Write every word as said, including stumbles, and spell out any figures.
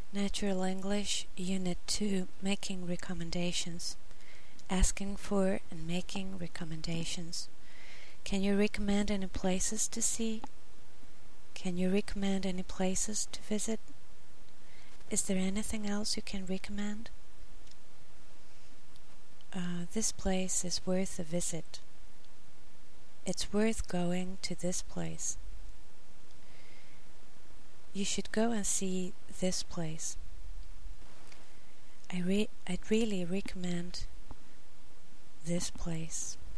Natural English, Unit two, Making Recommendations. Asking for and making recommendations. Can you recommend any places to see? Can you recommend any places to visit? Is there anything else you can recommend? Uh, this place is worth a visit. It's worth going to this place. You should go and see this place. I re- I'd really recommend this place.